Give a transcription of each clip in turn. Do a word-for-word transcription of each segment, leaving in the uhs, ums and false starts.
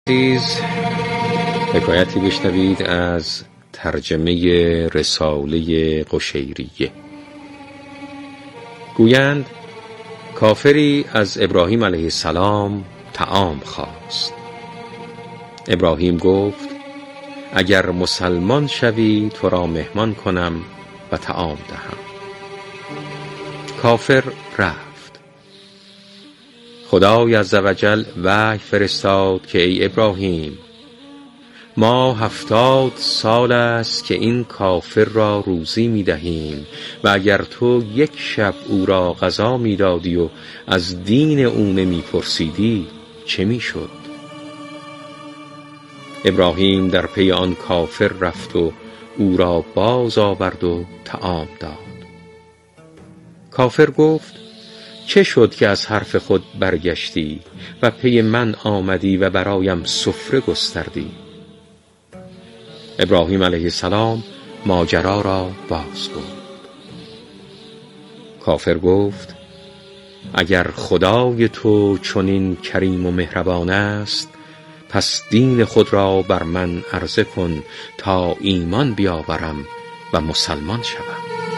عزیز، حکایتی بشنوید از ترجمه رساله قشیریه. گویند کافری از ابراهیم علیه السلام طعام خواست. ابراهیم گفت اگر مسلمان شوی تو را مهمان کنم و طعام دهم. کافر رفت. خدای عزوجل وحی فرستاد که ای ابراهیم، ما هفتاد سال است که این کافر را روزی می دهیم و اگر تو یک شب او را غذا می دادی و از دین او نمی پرسیدی چه می شد؟ ابراهیم در پی آن کافر رفت و او را باز آورد و طعام داد. کافر گفت چه شد که از حرف خود برگشتی و پی من آمدی و برایم سفره گستردی؟ ابراهیم علیه السلام ماجرا را باز گفت. کافر گفت اگر خدای تو چنین کریم و مهربان است، پس دین خود را بر من عرضه کن تا ایمان بیاورم و مسلمان شوم.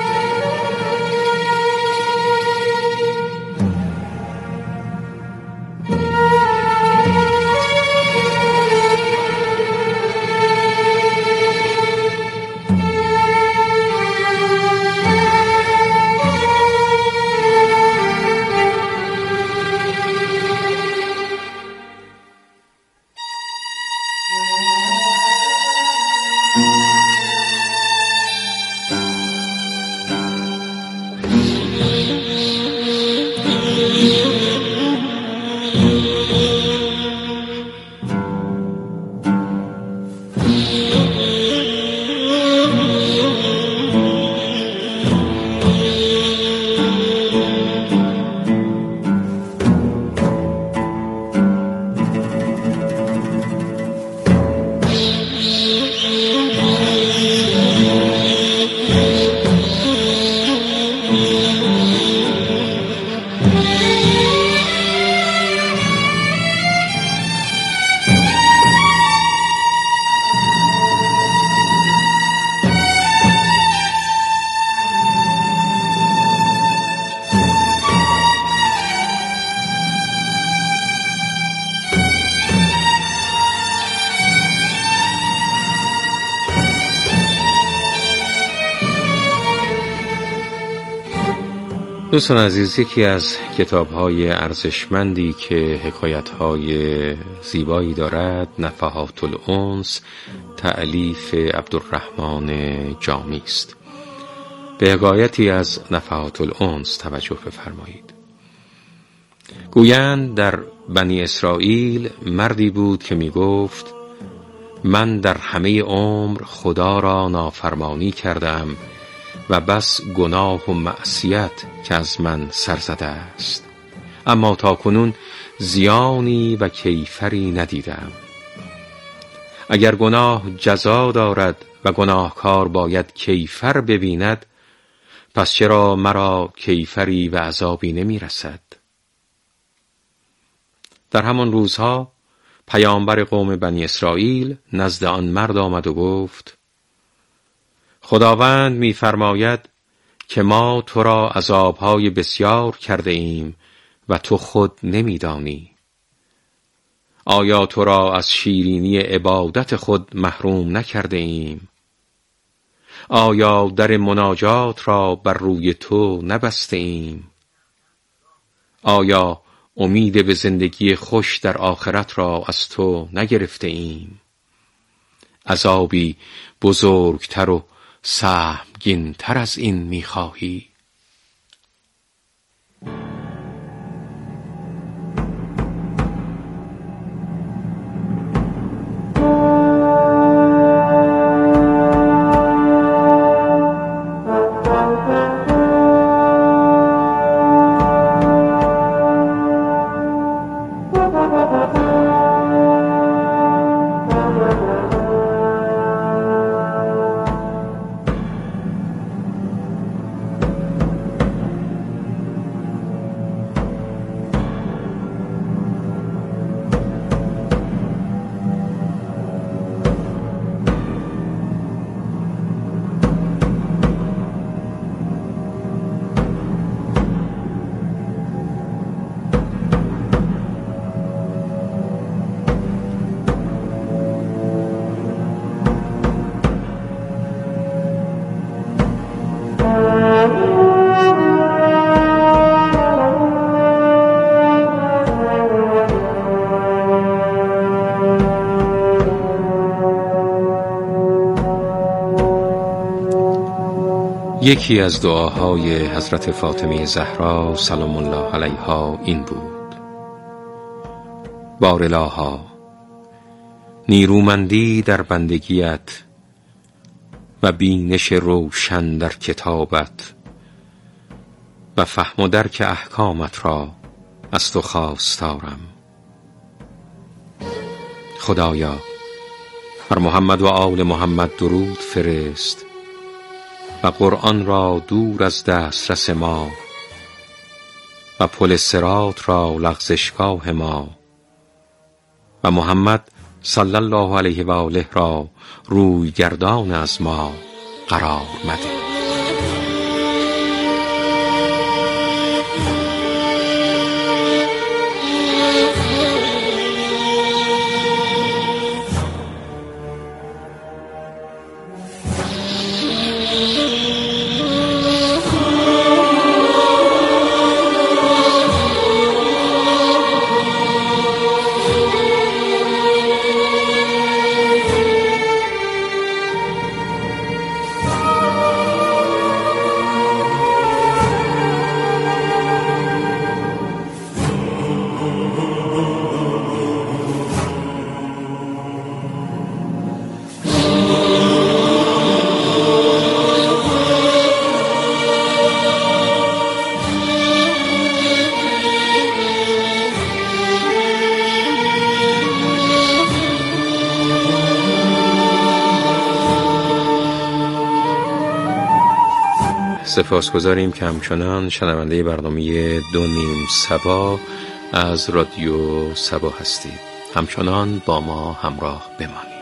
دوستان عزیز، یکی از کتاب‌های ارزشمندی که حکایت‌های زیبایی دارد نفحات الانس تألیف عبدالرحمن جامی است. به حکایتی از نفحات الانس توجه بفرمایید. گویند در بنی اسرائیل مردی بود که می گفت من در همه عمر خدا را نافرمانی کردم و بس گناه و معصیت که از من سر زده است، اما تا کنون زیانی و کیفری ندیدم. اگر گناه جزا دارد و گناهکار باید کیفر ببیند، پس چرا مرا کیفری و عذابی نمی رسد؟ در همان روزها پیامبر قوم بنی اسرائیل نزد آن مرد آمد و گفت خداوند می فرماید که ما تو را عذابهای بسیار کرده ایم و تو خود نمی دانی. آیا تو را از شیرینی عبادت خود محروم نکرده ایم؟ آیا در مناجات را بر روی تو نبسته ایم؟ آیا امید به زندگی خوش در آخرت را از تو نگرفته ایم؟ عذابی بزرگتر و سهمگین تر از این می‌خواهی؟ یکی از دعاهای حضرت فاطمه زهرا سلام الله علیها این بود: بارالها، نیرومندی در بندگیت و بینش روشن در کتابت و فهم و درک احکامت را از تو خواستارم. خدایا، بر محمد و آل محمد درود فرست و قرآن را دور از دسترس ما و پل صراط را لغزشگاه ما و محمد صلی الله علیه و آله را روی گردان از ما قرار مده. سپاسگزاریم که همچنان شنونده برنامه دو نیم صبا از رادیو صبا هستید. همچنان با ما همراه بمانید.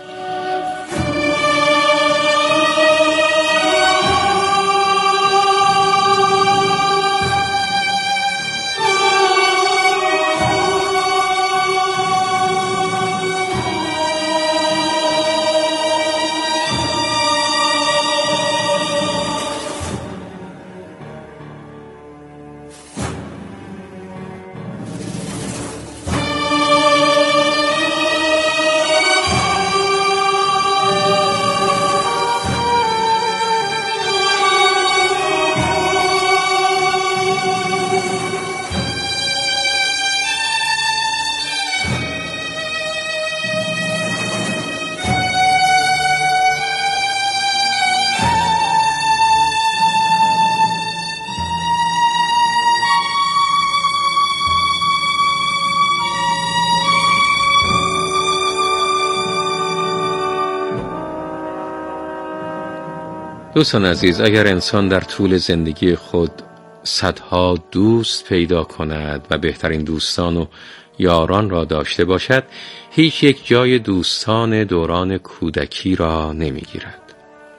دوستان عزیز، اگر انسان در طول زندگی خود صدها دوست پیدا کند و بهترین دوستان و یاران را داشته باشد، هیچ یک جای دوستان دوران کودکی را نمیگیرد.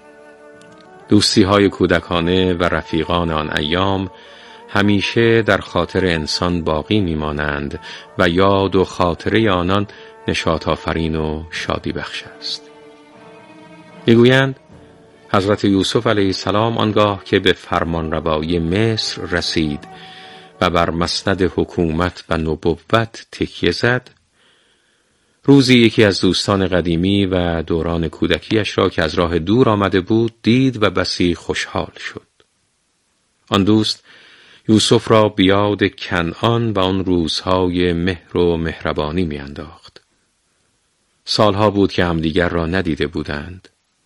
دوستی های کودکانه و رفیقان آن ایام همیشه در خاطر انسان باقی میمانند و یاد و خاطره آنان نشاط آفرین و شادی بخش است. میگویند حضرت یوسف علیه السلام آنگاه که به فرمانروایی مصر رسید و بر مسند حکومت و نبوت تکیه زد، روزی یکی از دوستان قدیمی و دوران کودکیش را که از راه دور آمده بود دید و بسی خوشحال شد. آن دوست یوسف را بیاد کنعان و آن روزهای مهر و مهربانی میانداخت. سالها بود که همدیگر را ندیده بودند.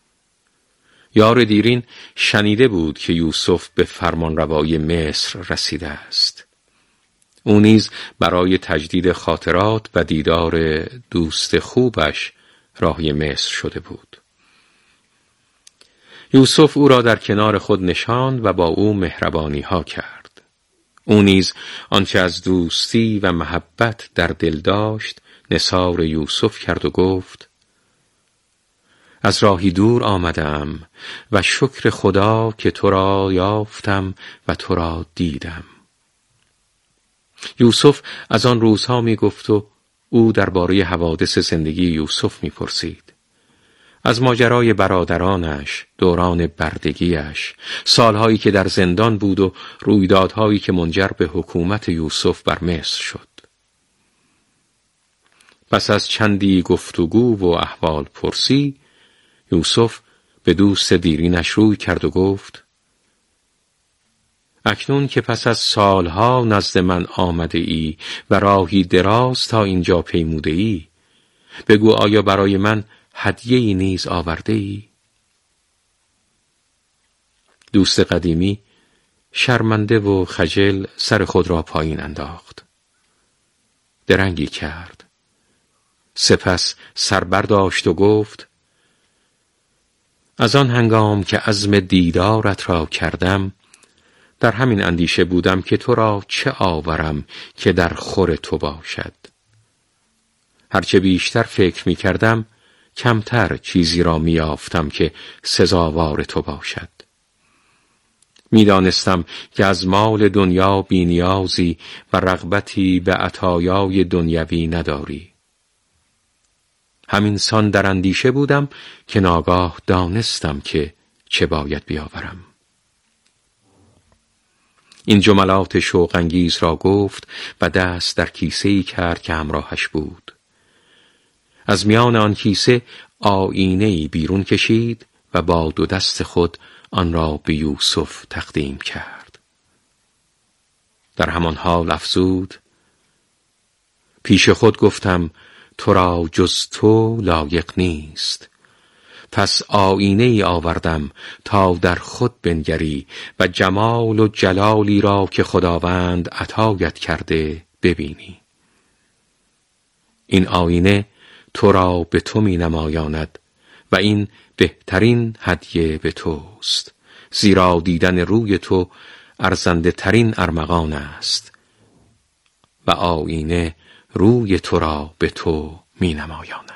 یار دیرین شنیده بود که یوسف به فرمانروایی مصر رسیده است. او نیز برای تجدید خاطرات و دیدار دوست خوبش راهی مصر شده بود. یوسف او را در کنار خود نشاند و با او مهربانی ها کرد. او نیز آنچه از دوستی و محبت در دل داشت نثار یوسف کرد و گفت: از راهی دور آمدم و شکر خدا که تو را یافتم و تو را دیدم. یوسف از آن روزها می گفت و او درباره حوادث زندگی یوسف می پرسید. از ماجرای برادرانش، دوران بردگیش، سالهایی که در زندان بود و رویدادهایی که منجر به حکومت یوسف بر مصر شد. پس از چندی گفتگو و احوال پرسی، یوسف به دوست دیرینش روی کرد و گفت: اکنون که پس از سالها نزد من آمده ای و راهی دراز تا اینجا پیموده ای، بگو آیا برای من هدیه‌ای نیز آورده ای؟ دوست قدیمی شرمنده و خجل سر خود را پایین انداخت. درنگی کرد. سپس سر برداشت و گفت: از آن هنگام که عزم دیدارت را کردم، در همین اندیشه بودم که تو را چه آورم که در خور تو باشد. هرچه بیشتر فکر می کردم، کمتر چیزی را می یافتم که سزاوار تو باشد. می دانستم که از مال دنیا بی نیازی و رغبتی به عطایای دنیوی نداری. همین سان در اندیشه بودم که ناگاه دانستم که چه باید بیاورم. این جملات شوق انگیز را گفت و دست در کیسه‌ای کرد که همراهش بود. از میان آن کیسه آیینه‌ای بیرون کشید و با دو دست خود آن را به یوسف تقدیم کرد. در همان حال افزود: پیش خود گفتم تو را جز تو لایق نیست، پس آیینه ای آوردم تا در خود بنگری و جمال و جلالی را که خداوند عطایت کرده ببینی. این آیینه تو را به تو می نمایاند و این بهترین هدیه به توست، زیرا دیدن روی تو ارزنده ترین ارمغان است و آیینه روی تو را به تو می نمایاند.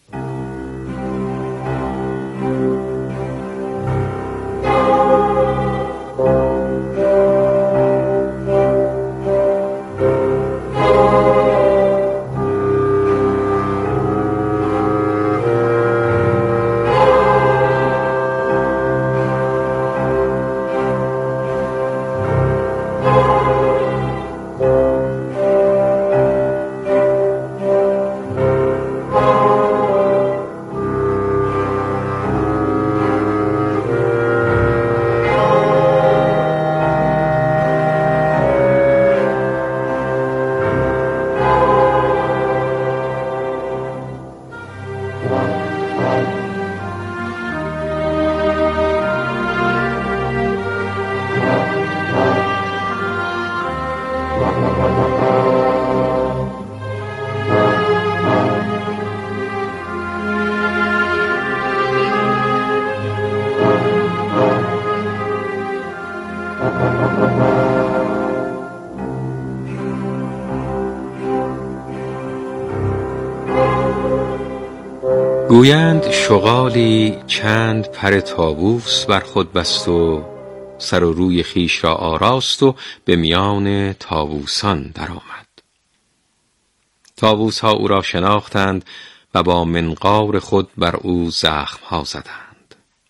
گویند شغالی چند پر طاووس بر خود بست و سر و روی خیش را آراست و به میان طاووسان درآمد. طاووس‌ها او را شناختند و با منقار خود بر او زخم‌ها زدند.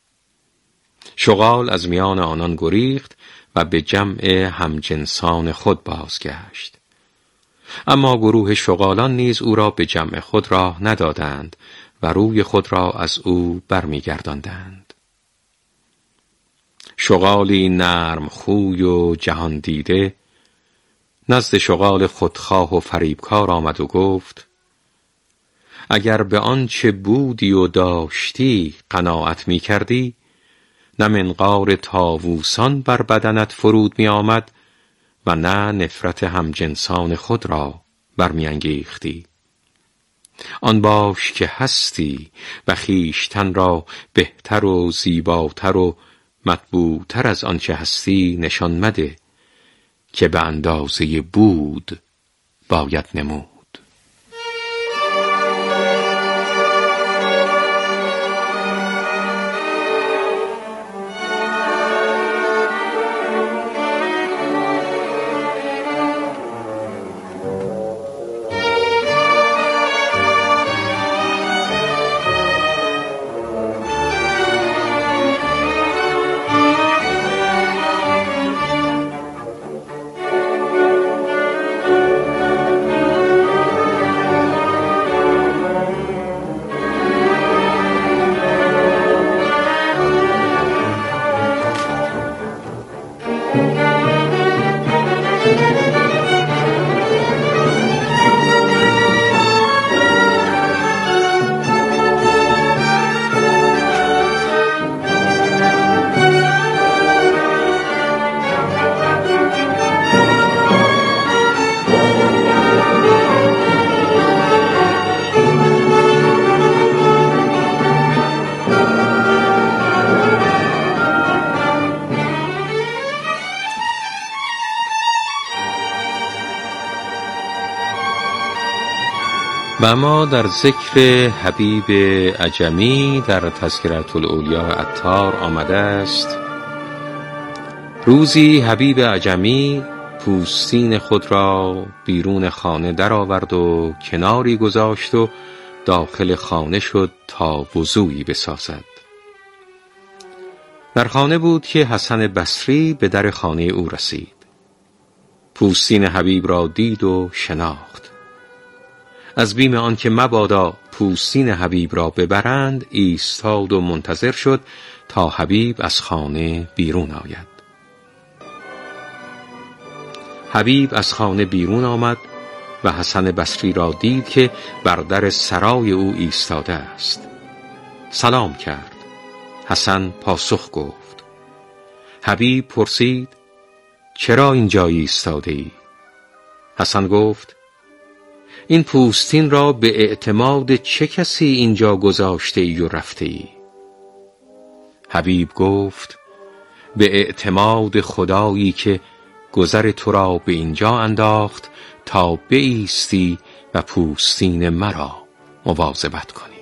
شغال از میان آنان گریخت و به جمع همجنسان خود بازگشت. اما گروه شغالان نیز او را به جمع خود راه ندادند و روی خود را از او برمیگرداندند. شغالی نرم خوی و جهان دیده نزد شغال خودخواه و فریبکار آمد و گفت: اگر به آنچه بودی و داشتی قناعت می کردی، نه منقار طاووسان بر بدنت فرود می آمد و نه نفرت همجنسان خود را برمی انگیختی. آن باش که هستی و خویشتن را بهتر و زیباتر و مطبوعتر از آنچه هستی نشان مده که به اندازه بود باید نمود. و اما در ذکر حبیب عجمی در تذکرة الاولیاء عطار آمده است: روزی حبیب عجمی پوستین خود را بیرون خانه درآورد و کناری گذاشت و داخل خانه شد تا وضویی بسازد. در خانه بود که حسن بصری به در خانه او رسید. پوستین حبیب را دید و شناخت. از بیم آنکه مبادا پوستین حبیب را ببرند ایستاد و منتظر شد تا حبیب از خانه بیرون آید. حبیب از خانه بیرون آمد و حسن بصری را دید که بر در سرای او ایستاده است. سلام کرد. حسن پاسخ گفت. حبیب پرسید: چرا اینجا ایستاده ای؟ حسن گفت: این پوستین را به اعتماد چه کسی اینجا گذاشته ای و رفته ای؟ حبیب گفت: به اعتماد خدایی که گذر تو را به اینجا انداخت تا بایستی و پوستین مرا مواظبت کنی.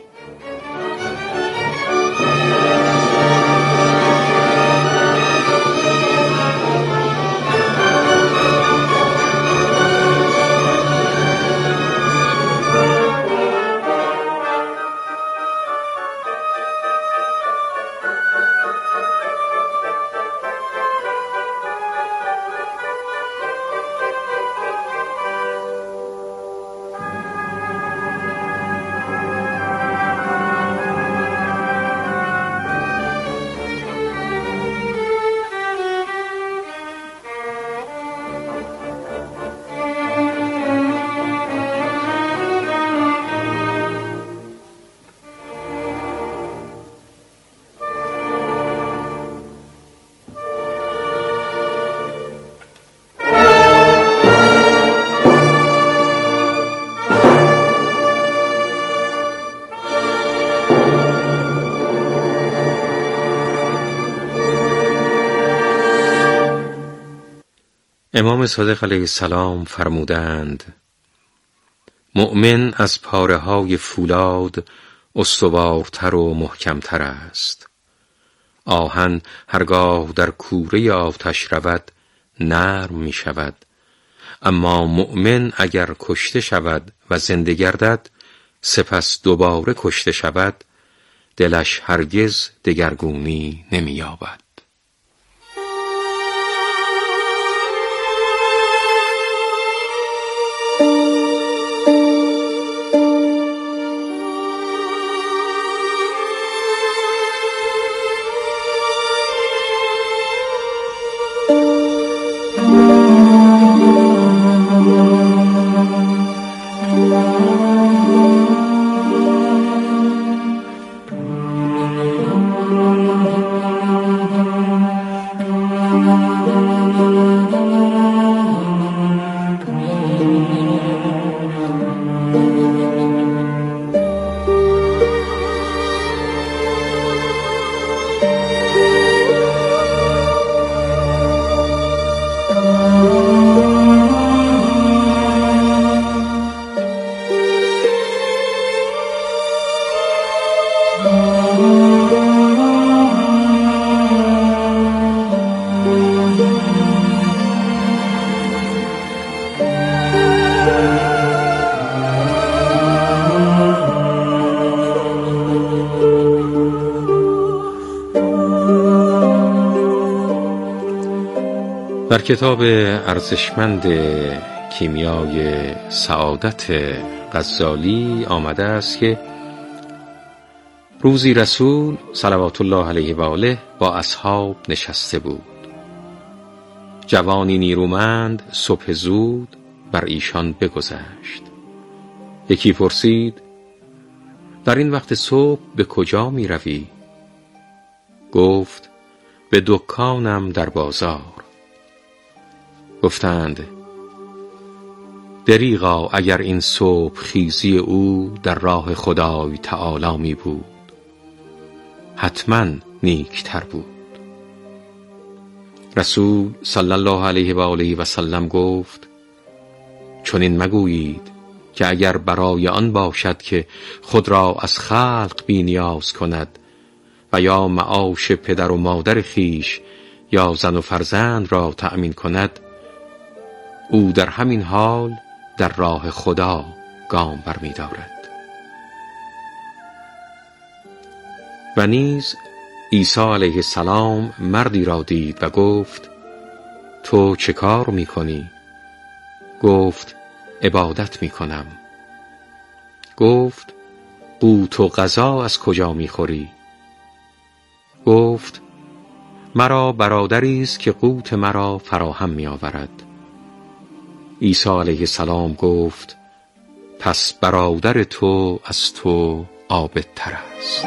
امام صادق علیه السلام فرمودند: مؤمن از پاره های فولاد استوارتر و محکمتر است. آهن هرگاه در کوره آتش رود نرم می شود، اما مؤمن اگر کشته شود و زنده گردد سپس دوباره کشته شود دلش هرگز دگرگونی نمی یابد. در کتاب ارزشمند کیمیای سعادت غزالی آمده است که روزی رسول صلوات الله علیه و آله با اصحاب نشسته بود. جوانی نیرومند صبح زود بر ایشان بگذشت. یکی پرسید: در این وقت صبح به کجا می روی؟ گفت: به دکانم در بازار. گفتند: دریغا اگر این صبح خیزی او در راه خدای تعالی می بود، حتما نیکتر بود. رسول صلی الله علیه و آله و سلم گفت: چنین مگویید که اگر برای آن باشد که خود را از خلق بی نیاز کند و یا معاش پدر و مادر خیش یا زن و فرزند را تأمین کند، او در همین حال در راه خدا گام برمی دارد. و نیز عیسی علیه السلام مردی را دید و گفت: تو چه کار می کنی؟ گفت: عبادت می کنم. گفت: قوت و غذا از کجا می خوری؟ گفت: مرا برادری است که قوت مرا فراهم می آورد. عیسی علیه السلام گفت: پس برادر تو از تو عابدتر است.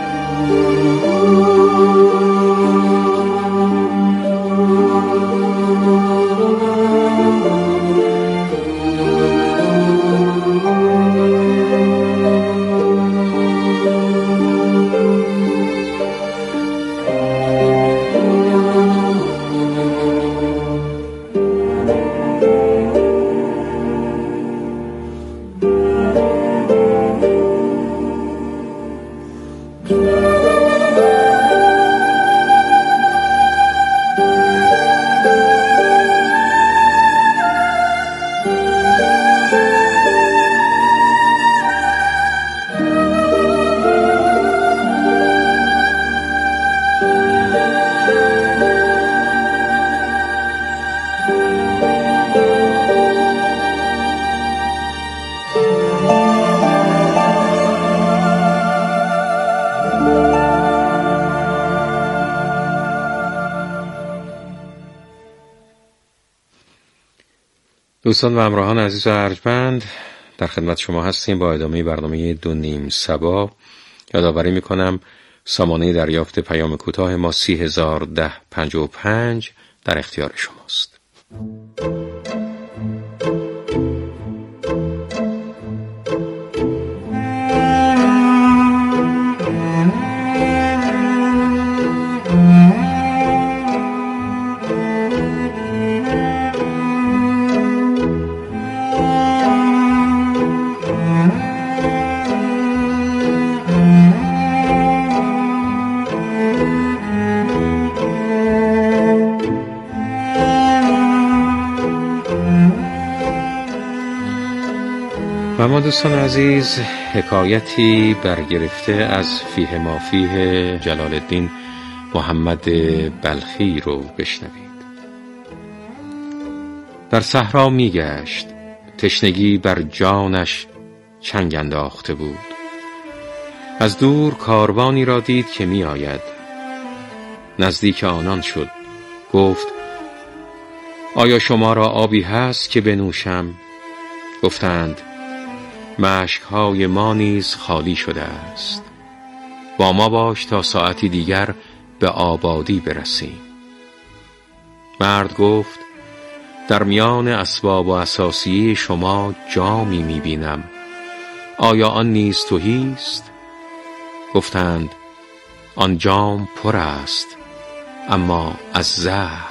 دوستان و همراهان عزیز و ارجمند، در خدمت شما هستیم با ادامه برنامه دو نیم صبا. یادآوری میکنم سامانه دریافت پیام کوتاه ما سی هزار ده پنجاه و پنج در اختیار شماست. و اما دوستان عزیز، حکایتی برگرفته از فیه ما فیه جلال الدین محمد بلخی رو بشنوید. در صحرا می گشت، تشنگی بر جانش چنگ انداخته بود. از دور کاروانی را دید که می آید. نزدیک آنان شد، گفت: آیا شما را آبی هست که بنوشم؟ گفتند: مشک‌های ما نیز خالی شده است. با ما باش تا ساعتی دیگر به آبادی برسیم. مرد گفت: در میان اسباب و اساسیه شما جامی می‌بینم. آیا آن نیز تهی است؟ گفتند: آن جام پر است، اما از زهر.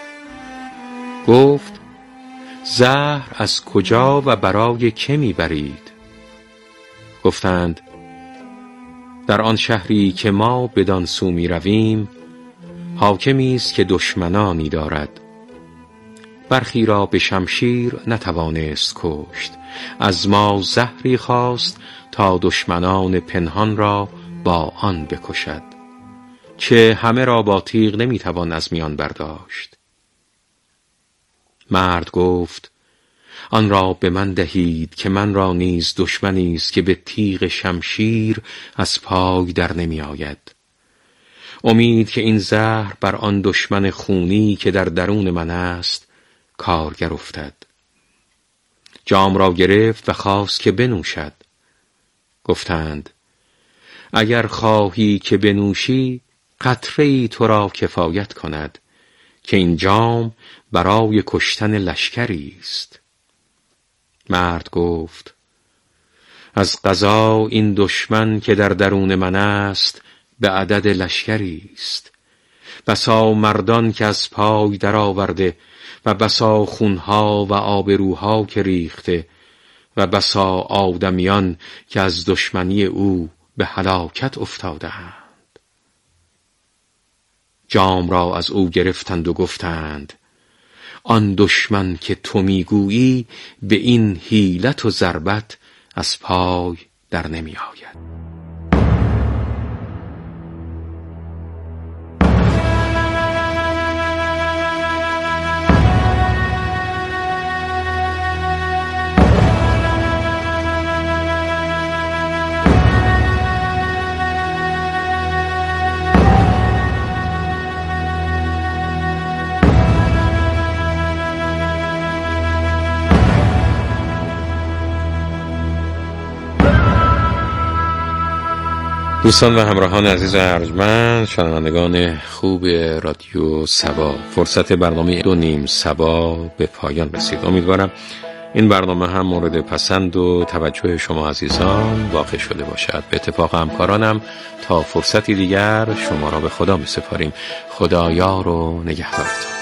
گفت: زهر از کجا و برای که میبرید؟ گفتند: در آن شهری که ما بدان سو می رویم حاکمی است که دشمنانی دارد. برخی را به شمشیر نتوانست کشت، از ما زهری خواست تا دشمنان پنهان را با آن بکشد، چه همه را با تیغ نمیتوان از میان برداشت. مرد گفت: آن را به من دهید که من را نیز دشمنی است که به تیغ شمشیر از پای در نمی آید. امید که این زهر بر آن دشمن خونی که در درون من است کارگر افتد. جام را گرفت و خواست که بنوشد. گفتند: اگر خواهی که بنوشی قطره‌ای تو را کفایت کند، که این جام برای کشتن لشکری است. مرد گفت: از قضا این دشمن که در درون من است به عدد لشکری است. بسا مردان که از پای در آورده و بسا خونها و آبروها که ریخته و بسا آدمیان که از دشمنی او به هلاکت افتاده‌اند. جام را از او گرفتند و گفتند آن دشمن که تو میگویی به این حیلت و ضربت از پای در نمی آید. دوستان و همراهان عزیز و ارجمند، شنوندگان خوب رادیو سبا، فرصت برنامه دو نیم سبا به پایان رسید. امیدوارم این برنامه هم مورد پسند و توجه شما عزیزان واقع شده باشد. به اتفاق همکارانم تا فرصتی دیگر شما را به خدا می سپاریم. خدایار و نگهدارتان.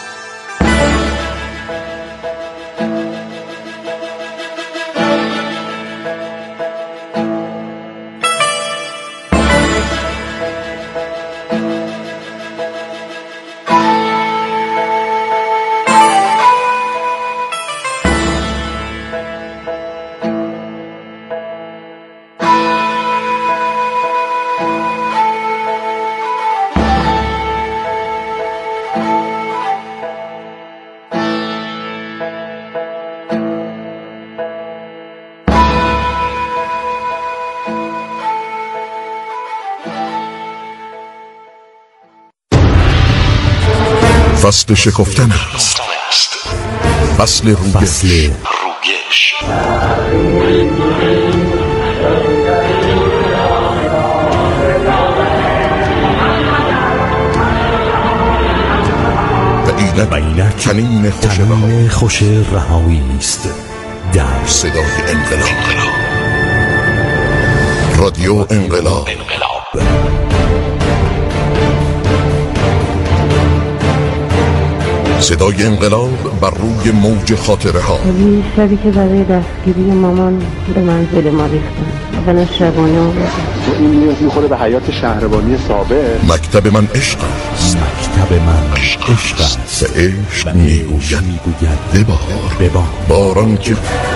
فصل شکفتن است، فصل رویش، و اینک کنین خوش رهایی است در صدای انقلاب. رادیو انقلاب. صدای انقلاب بر روی موج خاطره ها. شبی که برای دستگیری مامان به منزل ما ریختن و من شبانه آمدم. تو این نیاز میخوره به حیات شهربانی سابق. مکتب من عشق است. مکتب من عشق است. به عشق میگوید ببار ببار باران که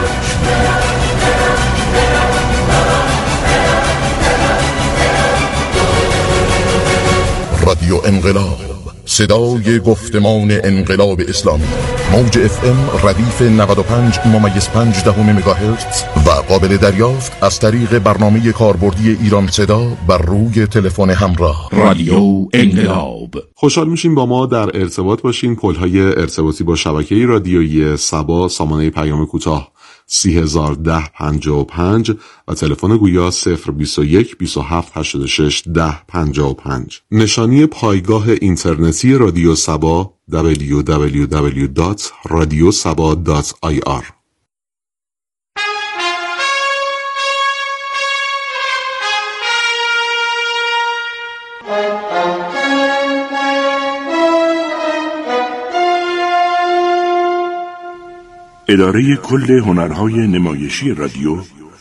رادیو انقلاب، صدای گفتمان انقلاب اسلامی. موج اف ام ردیف نود و پنج ممیز پنج دهم مگاهرتز و قابل دریافت از طریق برنامه کاربردی ایران صدا بر روی تلفن همراه. رادیو انقلاب. خوشحال میشیم با ما در ارتباط باشین. پل‌های ارتباطی با شبکه رادیویی سبا، سامانه پیام کوتاه سی هزار ده پنجاه و پنج و تلفن گویا صفر بیست و یک بیست و هفت هشتاد و شش ده پنجاه و پنج. نشانی پایگاه اینترنتی رادیو سبا دبلیو دبلیو دبلیو دات رادیو سبا دات آی آر. اداره کل هنرهای نمایشی رادیو